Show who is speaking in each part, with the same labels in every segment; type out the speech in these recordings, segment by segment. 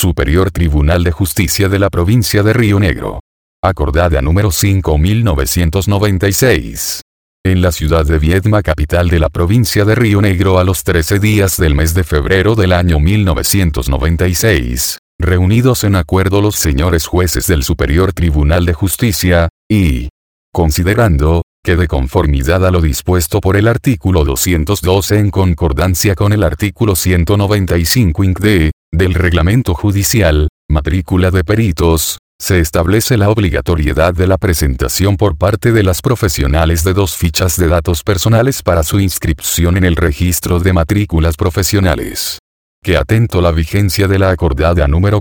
Speaker 1: Superior Tribunal de Justicia de la Provincia de Río Negro. Acordada número 5.996. En la ciudad de Viedma, capital de la provincia de Río Negro, a los 13 días del mes de febrero del año 1996, reunidos en acuerdo los señores jueces del Superior Tribunal de Justicia, y considerando que de conformidad a lo dispuesto por el artículo 212 en concordancia con el artículo 195 INCD, del Reglamento Judicial, matrícula de peritos, se establece la obligatoriedad de la presentación por parte de las profesionales de 2 fichas de datos personales para su inscripción en el registro de matrículas profesionales. Que atento la vigencia de la acordada número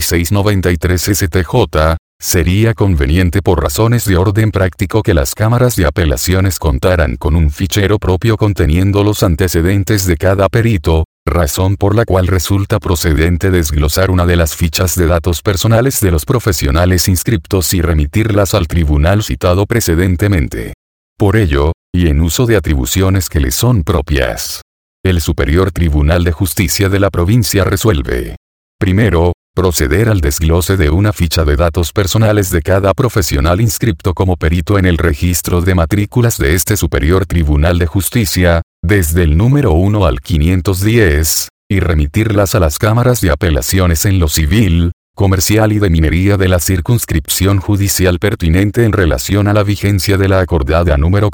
Speaker 1: 4693 STJ, sería conveniente por razones de orden práctico que las cámaras de apelaciones contaran con un fichero propio conteniendo los antecedentes de cada perito, razón por la cual resulta procedente desglosar una de las fichas de datos personales de los profesionales inscriptos y remitirlas al tribunal citado precedentemente. Por ello, y en uso de atribuciones que le son propias, el Superior Tribunal de Justicia de la provincia resuelve: primero, proceder al desglose de una ficha de datos personales de cada profesional inscripto como perito en el registro de matrículas de este Superior Tribunal de Justicia, desde el número 1 al 510, y remitirlas a las cámaras de apelaciones en lo civil, comercial y de minería de la circunscripción judicial pertinente en relación a la vigencia de la acordada número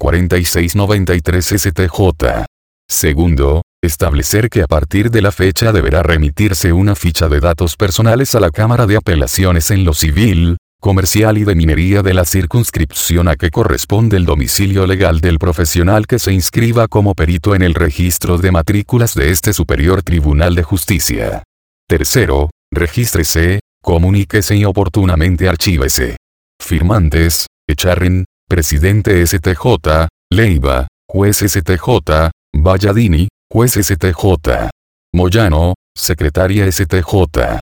Speaker 1: 4693 STJ. Segundo, establecer que a partir de la fecha deberá remitirse una ficha de datos personales a la Cámara de Apelaciones en lo civil, comercial y de minería de la circunscripción a que corresponde el domicilio legal del profesional que se inscriba como perito en el registro de matrículas de este Superior Tribunal de Justicia. Tercero, regístrese, comuníquese y oportunamente archívese. Firmantes: Echarren, Presidente STJ, Leiva, Juez STJ, Valladini, Juez STJ. Moyano, Secretaria STJ.